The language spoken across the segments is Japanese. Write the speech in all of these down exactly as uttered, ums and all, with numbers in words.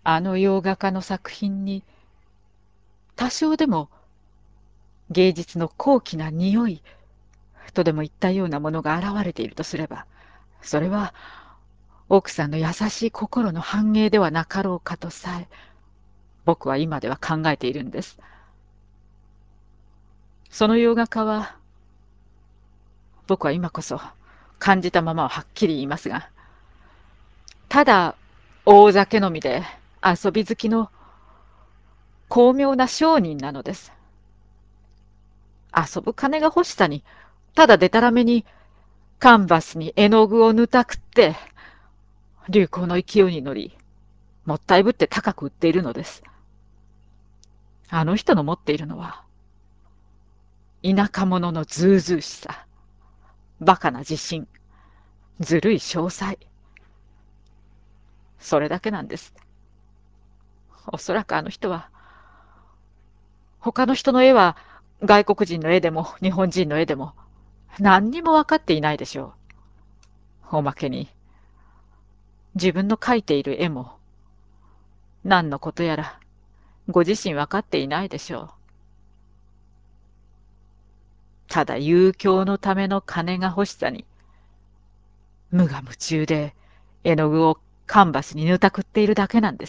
あの洋画家の作品に多少でも芸術の高貴な匂いとでも言ったようなものが現れているとすれば、それは奥さんの優しい心の反映ではなかろうかとさえ、僕は今では考えているんです。その洋画家は、僕は今こそ感じたままをはっきり言いますが、ただ大酒飲みで遊び好きの巧妙な商人なのです。遊ぶ金が欲しさに、ただでたらめにカンバスに絵の具を塗たくって、流行の勢いに乗り、もったいぶって高く売っているのです。あの人の持っているのは、田舎者のずうずうしさ、バカな自信、ずるい詳細。それだけなんです。おそらくあの人は、他の人の絵は外国人の絵でも日本人の絵でも何にも分かっていないでしょう。おまけに、自分の描いている絵も何のことやらご自身分かっていないでしょう。ただ遊興のための金が欲しさに、無我夢中で絵の具をカンバスに塗たくっているだけなんです。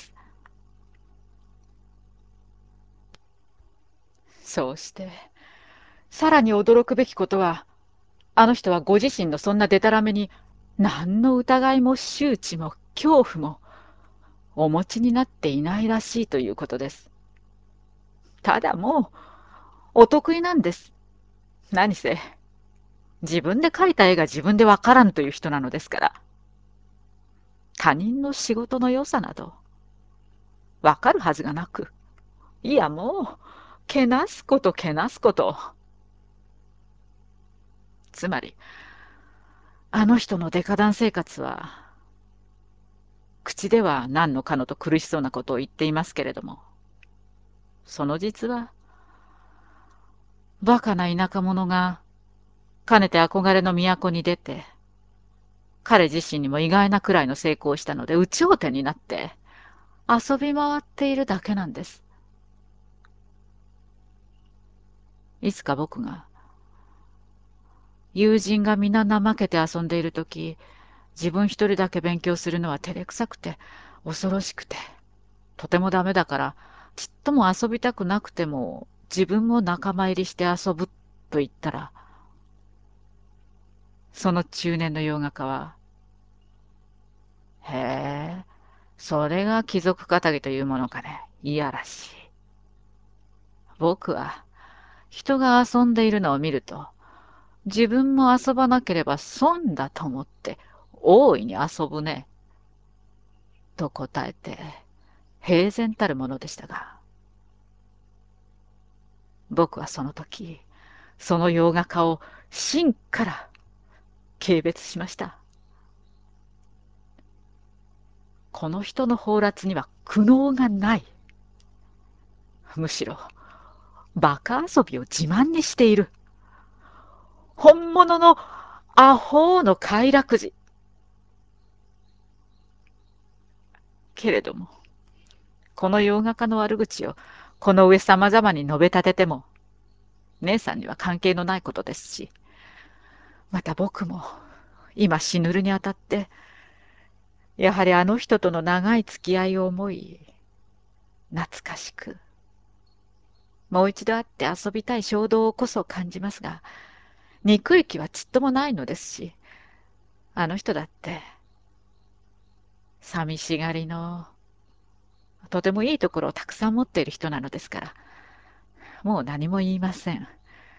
そうして、さらに驚くべきことは、あの人はご自身のそんなデタラメに、何の疑いも周知も恐怖もお持ちになっていないらしいということです。ただもう、お得意なんです。何せ、自分で描いた絵が自分でわからんという人なのですから、他人の仕事の良さなど、わかるはずがなく、いやもう、けなすことけなすこと。つまり、あの人のデカダン生活は、口では何のかのと苦しそうなことを言っていますけれども、その実は、バカな田舎者が、かねて憧れの都に出て、彼自身にも意外なくらいの成功をしたので、有頂天になって、遊び回っているだけなんです。いつか僕が、友人が皆怠けて遊んでいるとき、自分一人だけ勉強するのは照れくさくて、恐ろしくて、とてもダメだから、ちっとも遊びたくなくても、自分も仲間入りして遊ぶと言ったら、その中年の洋画家は、へえ、それが貴族かたぎというものかね。いやらしい。僕は、人が遊んでいるのを見ると、自分も遊ばなければ損だと思って、大いに遊ぶね、と答えて、平然たるものでしたが、僕はその時、その洋画家を真から軽蔑しました。この人の放埓には苦悩がない。むしろ、馬鹿遊びを自慢にしている。本物のアホの快楽児。けれども、この洋画家の悪口をこの上様々に述べ立てても、姉さんには関係のないことですし、また僕も今死ぬるにあたって、やはりあの人との長い付き合いを思い、懐かしく、もう一度会って遊びたい衝動こそ感じますが、憎い気はちっともないのですし、あの人だって、寂しがりの、とてもいいところをたくさん持っている人なのですから、もう何も言いません。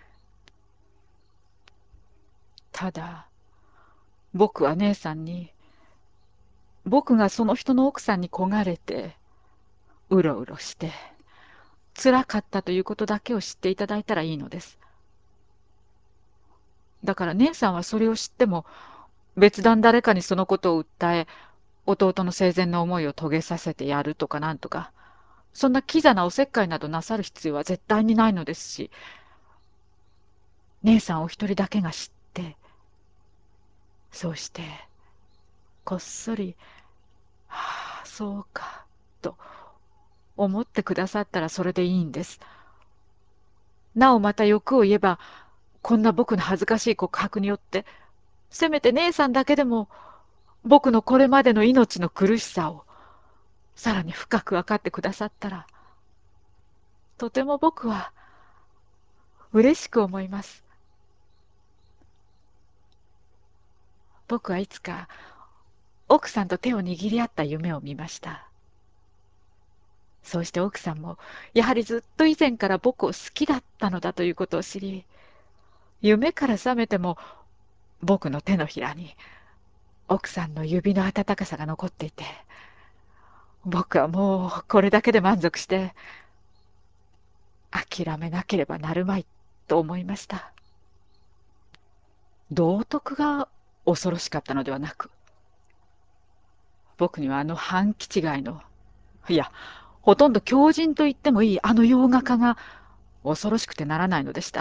ただ、僕は姉さんに、僕がその人の奥さんに焦がれて、うろうろして、辛かったということだけを知っていただいたらいいのです。だから姉さんはそれを知っても、別段誰かにそのことを訴え、弟の生前の思いを遂げさせてやるとかなんとか、そんなキザなおせっかいなどなさる必要は絶対にないのですし、姉さんお一人だけが知って、そうして、こっそり、はあ、そうか。 と思ってくださったらそれでいいんです。なおまた欲を言えば、こんな僕の恥ずかしい告白によって、せめて姉さんだけでも僕のこれまでの命の苦しさをさらに深く分かってくださったら、とても僕は嬉しく思います。僕はいつか奥さんと手を握り合った夢を見ました。そうして奥さんもやはりずっと以前から僕を好きだったのだということを知り、夢から覚めても僕の手のひらに奥さんの指の温かさが残っていて、僕はもうこれだけで満足して諦めなければなるまいと思いました。道徳が恐ろしかったのではなく、僕にはあの半気違いの、いや、ほとんど狂人と言ってもいいあの洋画家が恐ろしくてならないのでした。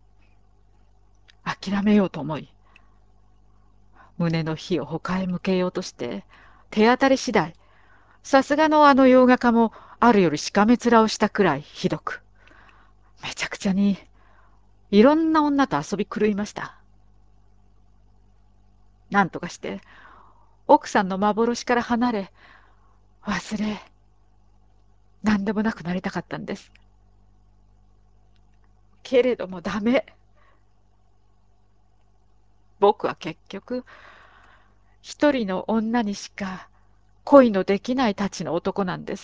諦めようと思い、胸の火を他へ向けようとして、手当たり次第、さすがのあの洋画家もあるよりしかめ面をしたくらいひどく、めちゃくちゃにいろんな女と遊び狂いました。なんとかして奥さんの幻から離れ、忘れ、何でもなくなりたかったんです。けれどもダメ。僕は結局、一人の女にしか恋のできないたちの男なんです。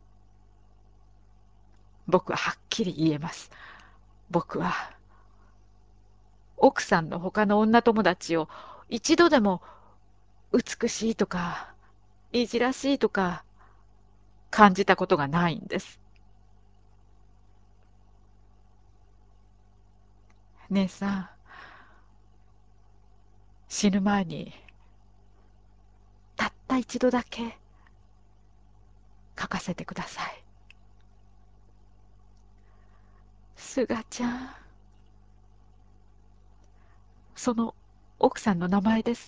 僕ははっきり言えます。僕は、奥さんの他の女友達を一度でも美しいとか、いじらしいとか感じたことがないんです。姉さん、死ぬ前に、たった一度だけ書かせてください。すがちゃん、その奥さんの名前です。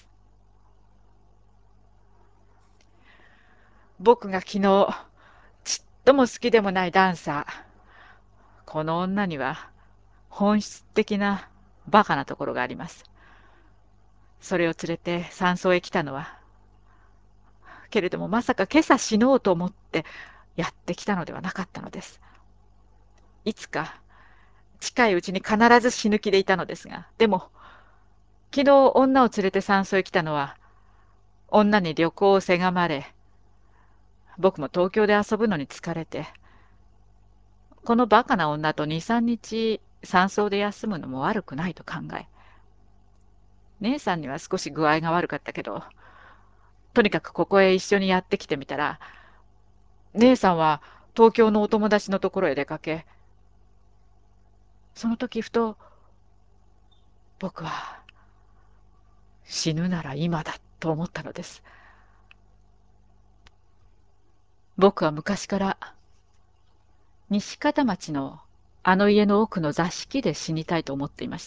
僕が昨日、ちっとも好きでもないダンサー。この女には本質的なバカなところがあります。それを連れて山荘へ来たのは、けれどもまさか今朝死のうと思ってやってきたのではなかったのです。いつか近いうちに必ず死ぬ気でいたのですが、でも昨日女を連れて山荘へ来たのは、女に旅行をせがまれ、僕も東京で遊ぶのに疲れて、このバカな女とに、さんにち山荘で休むのも悪くないと考え、姉さんには少し具合が悪かったけど、とにかくここへ一緒にやってきてみたら、姉さんは東京のお友達のところへ出かけ、その時ふと、僕は死ぬなら今だと思ったのです。僕は昔から西方町のあの家の奥の座敷で死にたいと思っていました。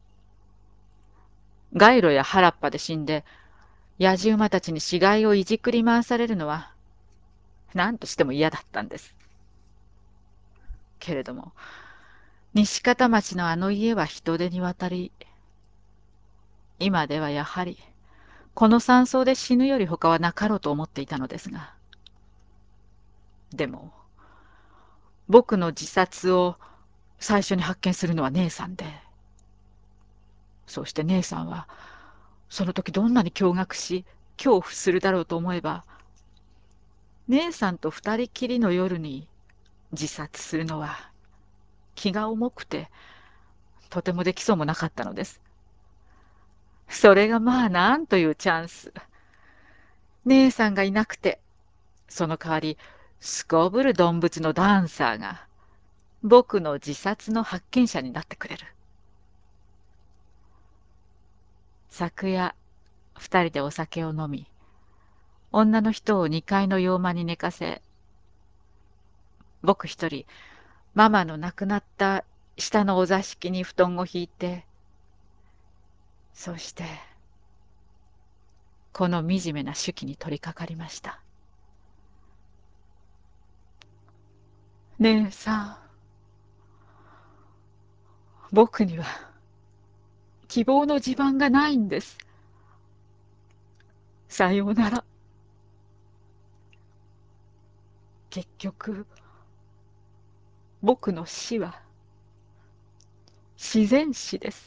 街路や原っぱで死んで、野じ馬たちに死骸をいじくり回されるのは何としても嫌だったんです。けれども、西方町のあの家は人手に渡り、今ではやはり、この山荘で死ぬより他はなかろうと思っていたのですが、でも、僕の自殺を最初に発見するのは姉さんで、そうして姉さんは、その時どんなに驚愕し、恐怖するだろうと思えば、姉さんと二人きりの夜に自殺するのは気が重くて、とてもできそうもなかったのです。それがまあなんというチャンス。姉さんがいなくて、その代わり、すこぶる動物のダンサーが、僕の自殺の発見者になってくれる。昨夜、二人でお酒を飲み、女の人を二階の洋間に寝かせ、僕一人、ママの亡くなった下のお座敷に布団を敷いて、そして、この惨めな手記に取り掛かりました。 姉さん、僕には希望の地盤がないんです。さようなら。結局、僕の死は自然死です。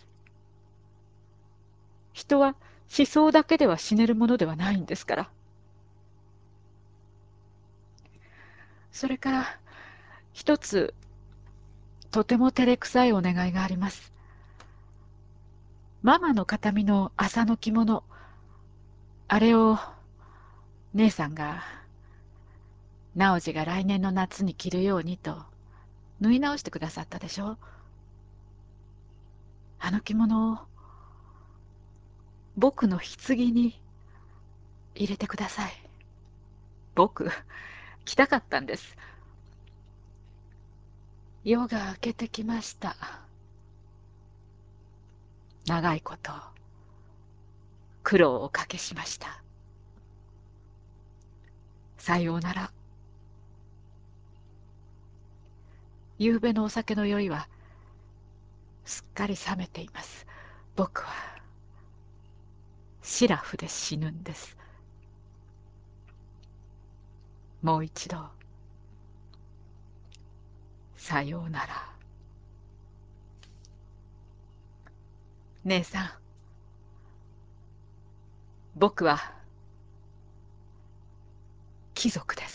人は思想だけでは死ねるものではないんですから。それから、一つ、とても照れくさいお願いがあります。ママの形見の麻の着物、あれを姉さんが直次が来年の夏に着るようにと縫い直してくださったでしょ。あの着物を僕の棺に入れてください。僕、着たかったんです。夜が明けてきました。長いこと苦労をおかけしました。さようなら。夕べのお酒の酔いはすっかり冷めています。僕はシラフで死ぬんです。もう一度、さようなら。姉さん、僕は貴族です。